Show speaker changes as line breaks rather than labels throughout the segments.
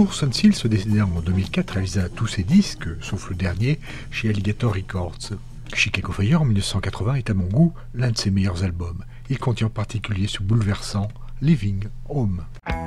Son Seal se décédait en 2004, réalisa tous ses disques, sauf le dernier, chez Alligator Records. Chicago Fire en 1980 est à mon goût l'un de ses meilleurs albums. Il contient en particulier ce bouleversant Living Home.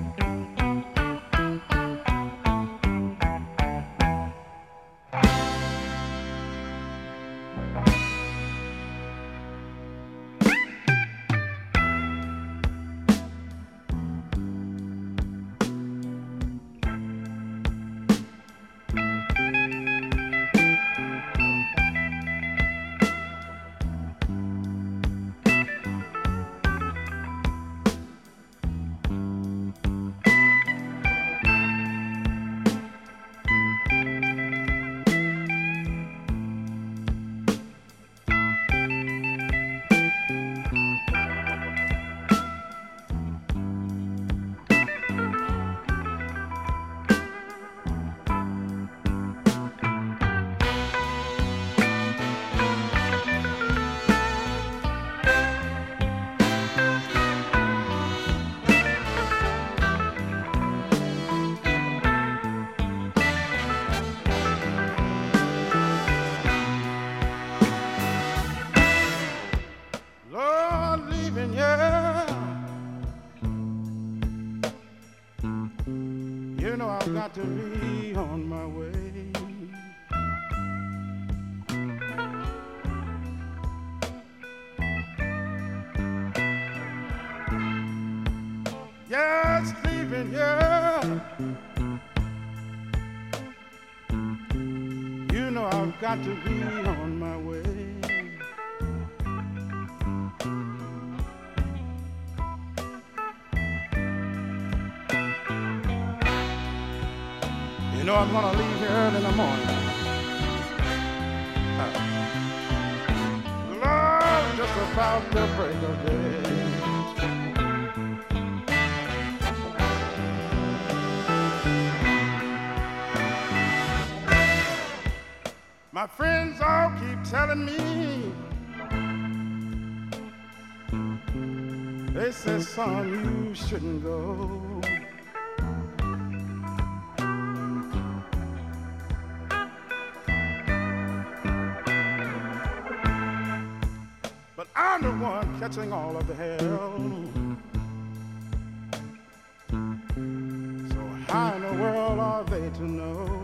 To be on my way. Yes, leaving you. You know I've got to be on my way. You know I'm gonna leave here early in the morning. Lord, just about the break of day. My friends all keep telling me, they say, son, you shouldn't go. I'm the one catching all of the hell. So how in the world are they to know?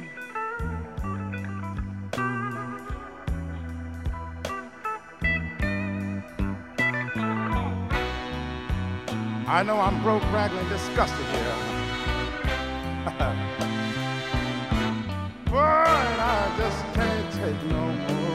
I know I'm broke, ragged, disgusted here. Boy, I just can't take no more.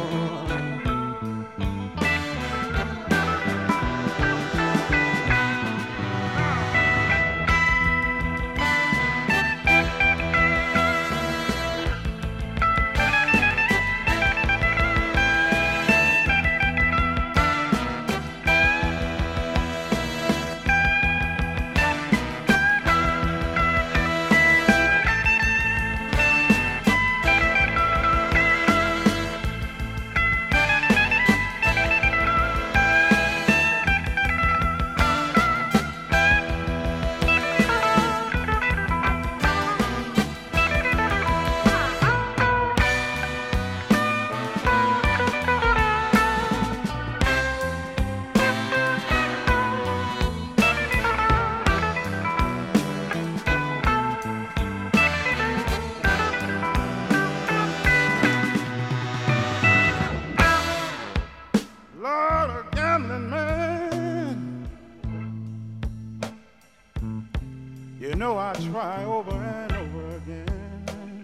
know I try over and over again.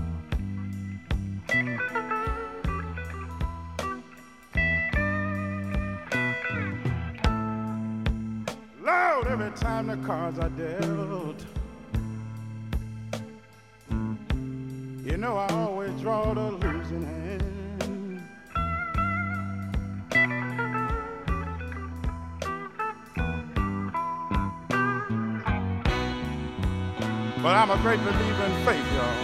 Lord, every time the cards are dealt, you know I always draw the losing hand. But I'm a great believer in faith, y'all.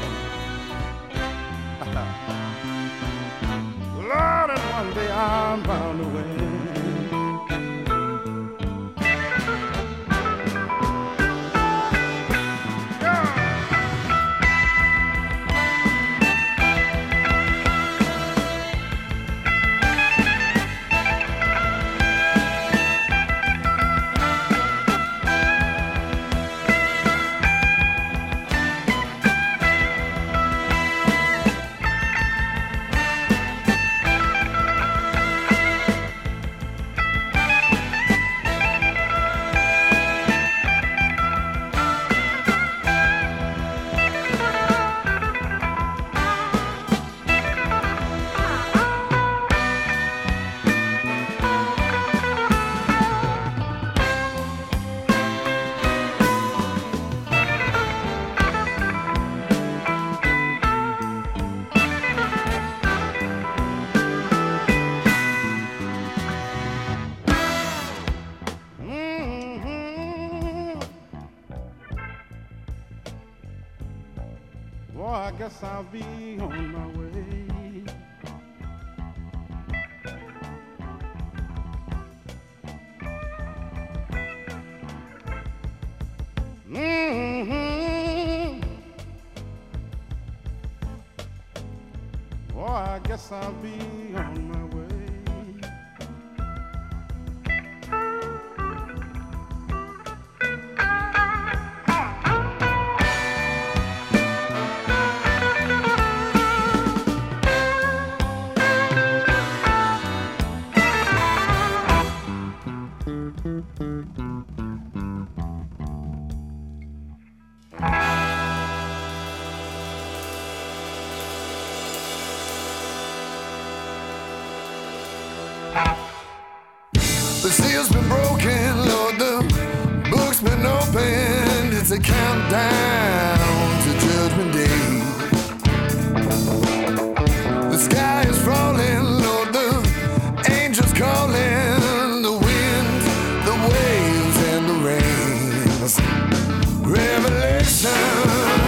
Lord, and one day I'm bound to win. Yeah. guess I'll be on my way. Mm-hmm. Oh, I guess I'll be on my way.
The seal's been broken, Lord, the book's been opened. It's a countdown to Judgment Day. The sky is falling, Lord, the angels calling. The wind, the waves, and the rains. Revelation.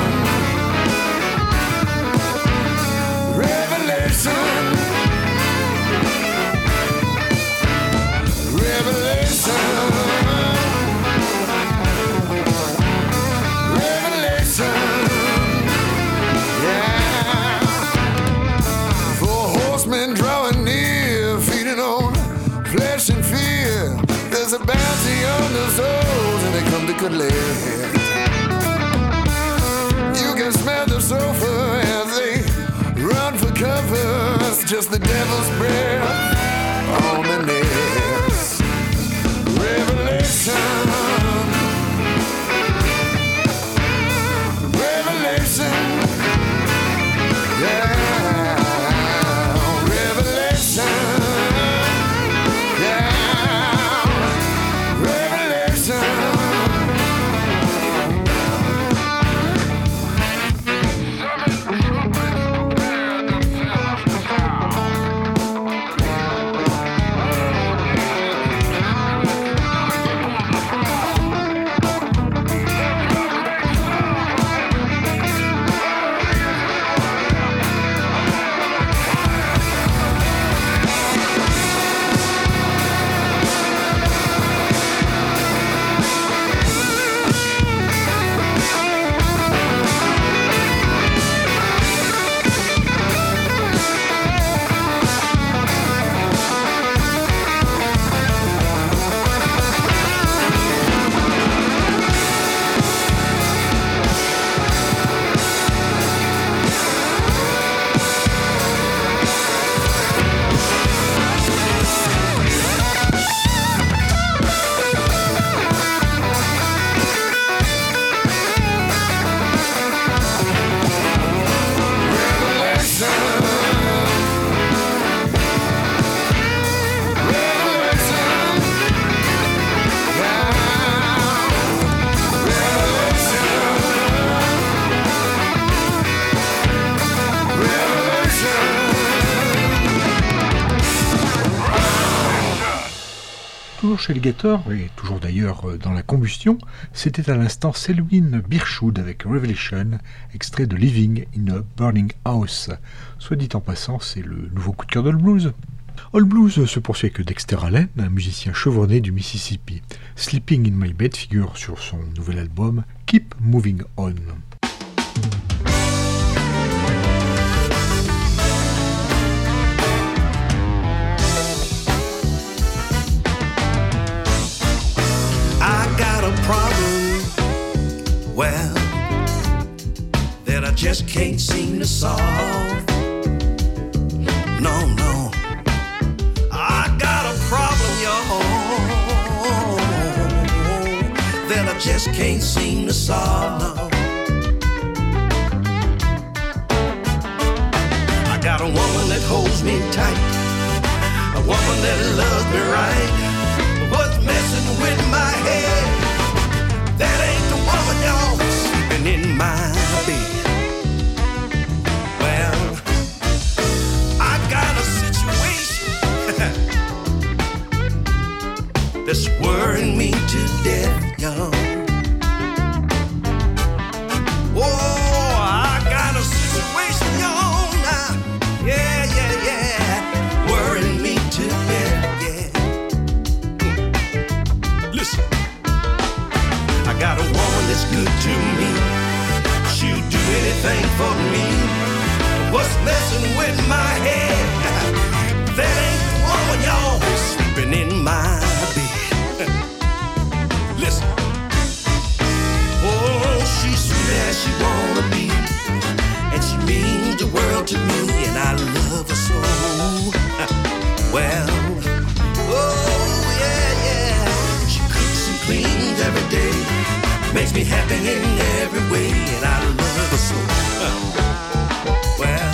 Revelation. Revelation, yeah. For horsemen drawing near, feeding on flesh and fear. There's a bounty on the souls, and they come to collect. You can smell the sulfur as they run for cover. It's just the devil's breath on the necks. Revelation. Revelation. Yeah. Revelation. Yeah. Revelation.
Toujours chez Alligator, et toujours d'ailleurs dans la combustion, c'était à l'instant Selwyn Birchwood avec Revelation, extrait de Living in a Burning House. Soit dit en passant, c'est le nouveau coup de cœur d'All Blues. All Blues se poursuit avec Dexter Allen, un musicien chevronné du Mississippi. Sleeping in My Bed figure sur son nouvel album Keep Moving On.
Problem, well, that I just can't seem to solve. No, no, I got a problem, y'all, that I just can't seem to solve. No. I got a woman that holds me tight, a woman that loves me right. What's messing with my head? That ain't the woman, y'all, sleeping in my bed. Well, I got a situation that's worrying me to death, y'all. Oh, I got a situation with my head. That ain't the woman, y'all, sleeping in my bed. Listen. Oh, she's sweet as she wanna be, and she means the world to me, and I love her so. Well, oh yeah, yeah. She cooks and cleans every day, makes me happy in every way, and I love her so. Well,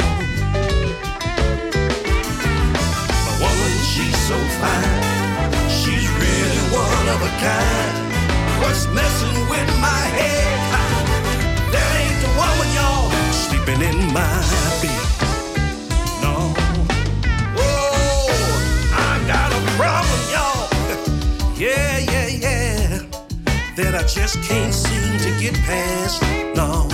a woman, she's so fine, she's really one of a kind. What's messing with my head? That ain't the woman, y'all, sleeping in my bed. No. Oh, I got a problem, y'all. Yeah, yeah, yeah. That I just can't seem to get past. No.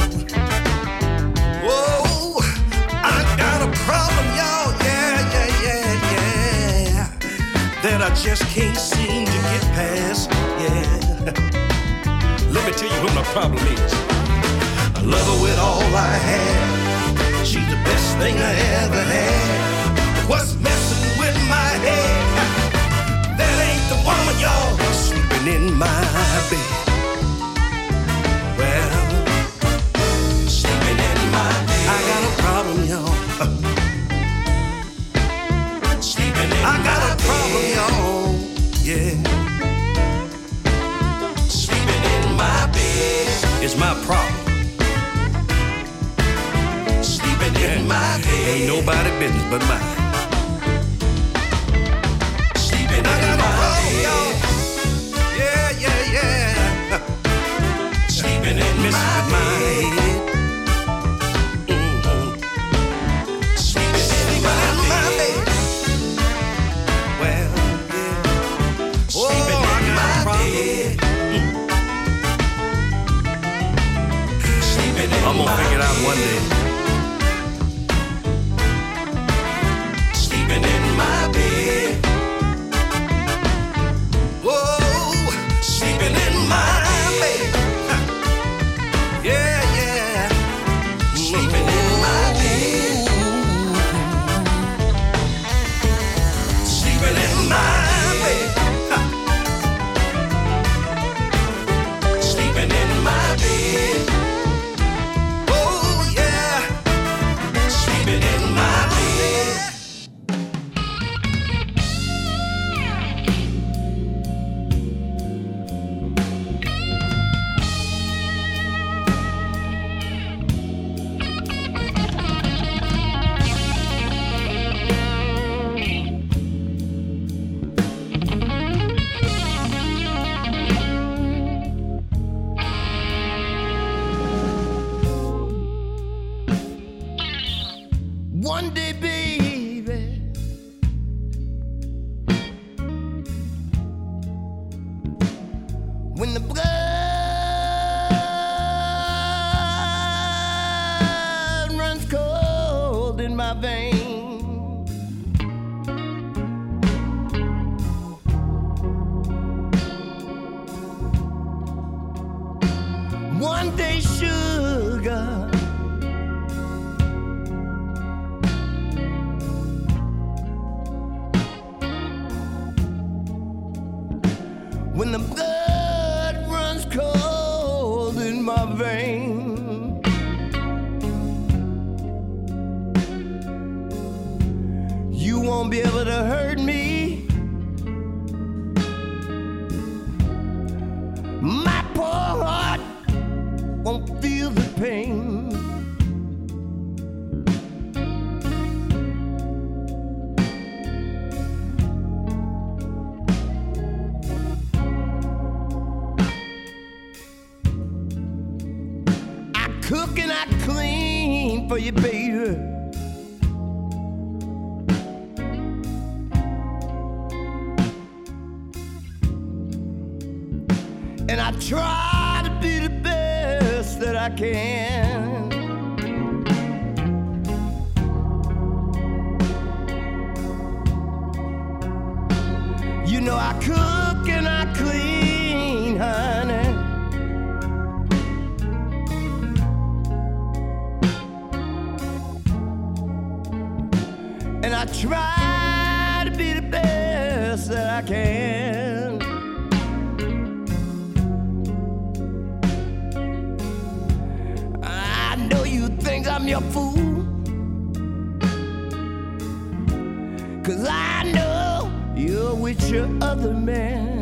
Oh, I got a problem, y'all. Yeah, yeah, yeah, yeah. That I just can't seem to get past. Yeah. Let me tell you what my problem is. I love her with all I have. She's the best thing I ever had. What's messing with my head? That ain't the woman, y'all, sleeping in my bed. Well, sleeping in my bed. I got a problem, y'all. Sleeping in my bed. I got a problem, y'all. Yeah. My bed is my problem. Sleeping in my bed ain't nobody business but mine. Sleeping in my bed. Yeah, yeah, yeah. Sleeping in my bed. Sleeping in my bed. Well, yeah. Sleeping in my bed. I'm gonna figure it out one day. Sleeping in my bed. Whoa, sleeping in my bed. Yeah, yeah. Sleeping in my bed. Sleeping in my bed. Sleeping in my bed. One day, baby, when the blood runs cold in my veins, one day, sugar, when the blood runs cold in my veins, you won't be able to hurt me. My poor heart won't feel the pain. Cook and I clean for you, baby. And I try to be the best that I can. You know I cook and I clean, honey.
try to be the best that I can. I know you think I'm your fool, 'cause I know you're with your other man.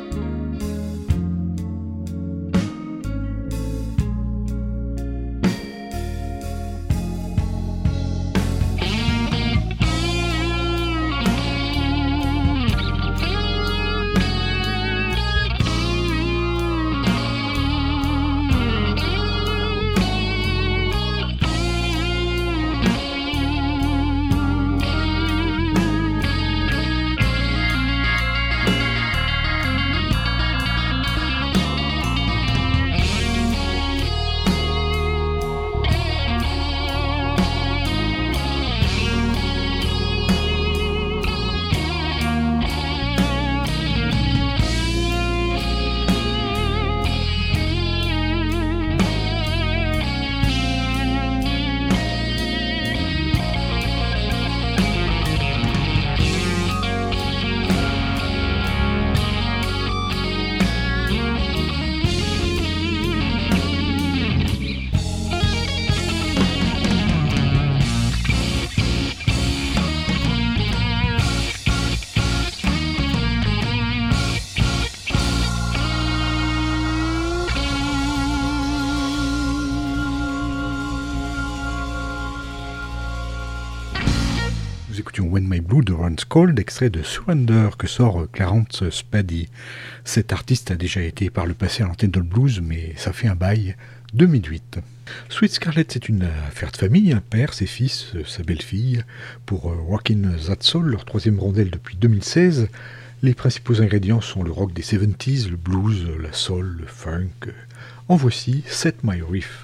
Nous écoutions When My Blood Runs Cold, extrait de Surrender que sort Clarence Spaddy. Cet artiste a déjà été par le passé à l'antenne de le blues, mais ça fait un bail. 2008. Sweet Scarlett, c'est une affaire de famille, un père, ses fils, sa belle-fille. Pour Rockin' That Soul, leur troisième rondelle depuis 2016, les principaux ingrédients sont le rock des 70s, le blues, la soul, le funk. En voici Set My Riff.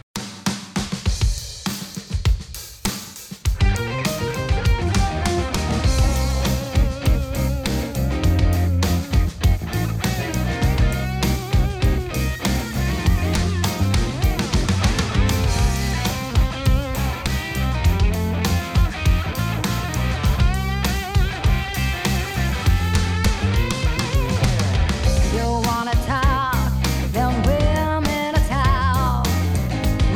You wanna talk, then women a talk.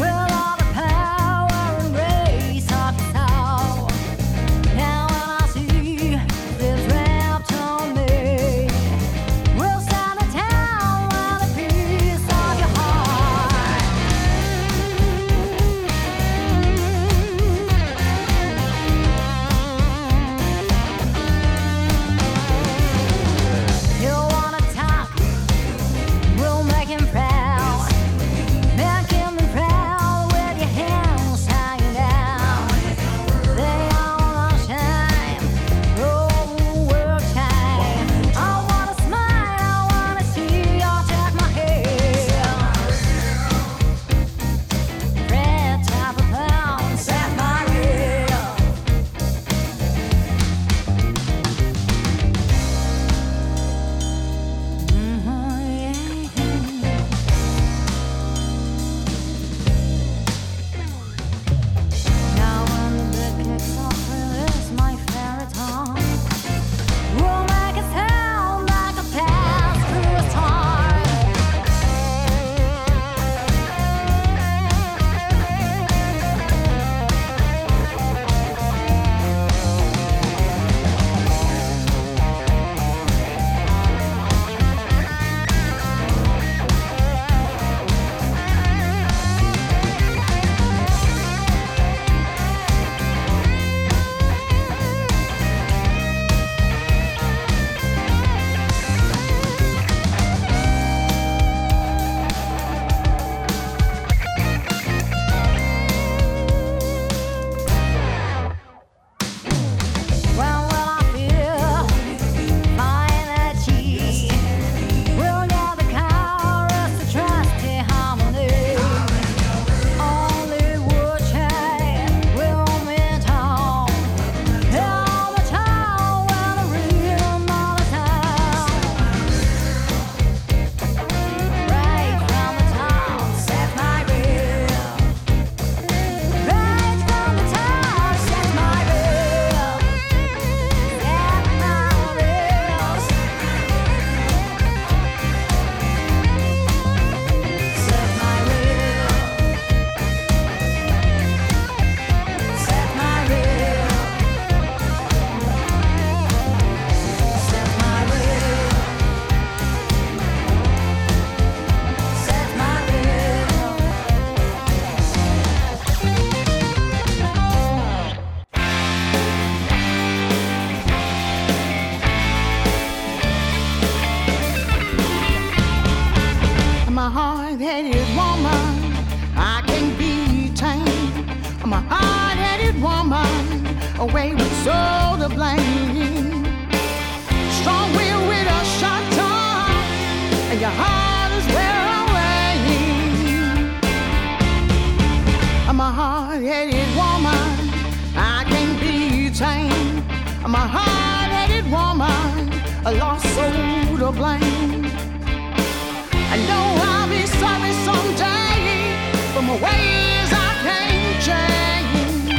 I'm a hard-headed woman, a lost soul to blame. I know I'll be sorry someday for my ways I can't change.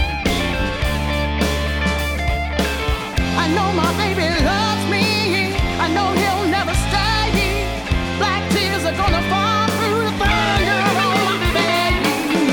I know my baby loves me, I know he'll never stay. Black tears are gonna fall through the thunder on my face.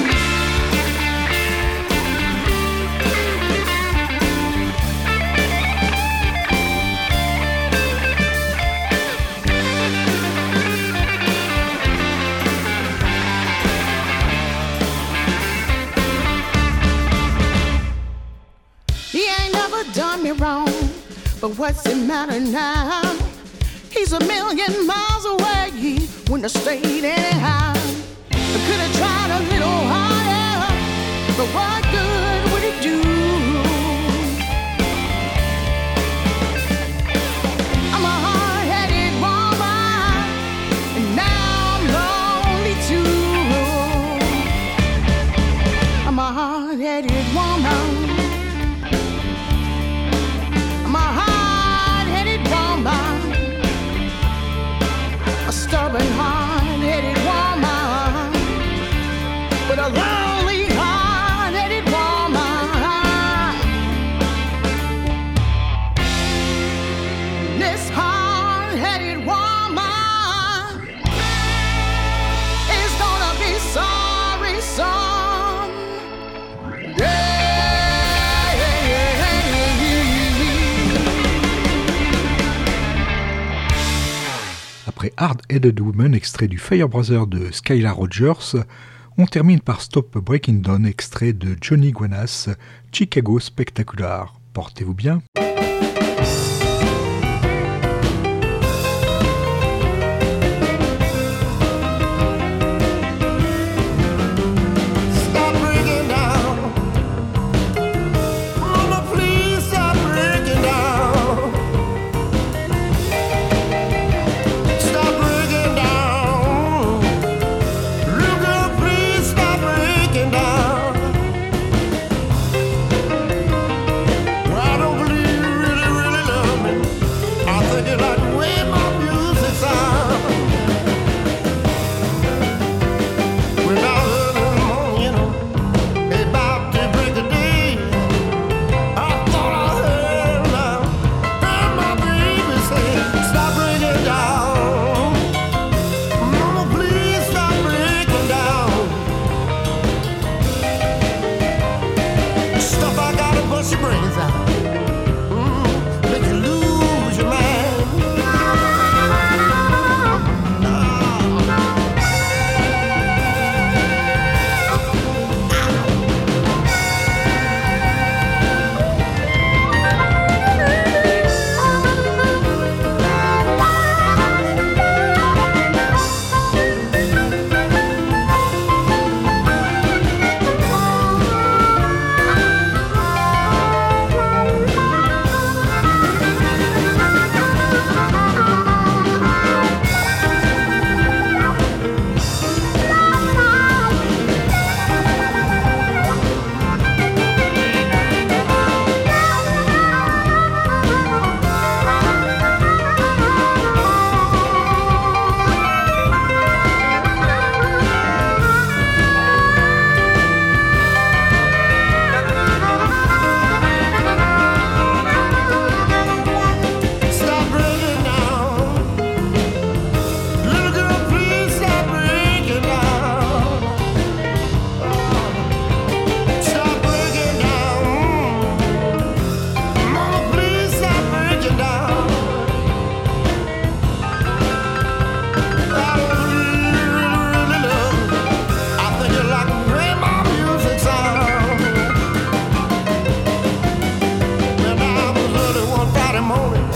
He ain't never done me wrong, but what's it matter now? He's a million miles away, wouldn't have stayed anyhow. I could have tried a little harder, but what good would it do? I'm a hard-headed woman, and now I'm lonely too. I'm a hard-headed woman. I'm a hard-headed woman, a stubborn, hard-headed woman, but a lonely, hard-headed woman. This hard-headed woman is gonna be sorry someday.
Après Hard-Headed Woman, extrait du Fire Brother de Skylar Rogers, on termine par Stop Breaking Down, extrait de Johnny Guanas, Chicago Spectacular. Portez-vous bien.
Stop breaking down. Mama, please stop breaking down. Stop breaking down. Little girl, please stop breaking down. Well, I don't believe you really, really love me. I think you like the way my music sounds. When I heard in the morning, you know, about to break the day, I thought I heard my baby say, stop breaking down. Mama, please stop breaking down. Stuff I gotta bust your brains out. Make you lose your mind. Stop breaking down. Little girl, please stop breaking down. Stop breaking down. Mama, please stop breaking down. I don't really, really love you. I think you like the way my music sounds. When I was early one Friday morning,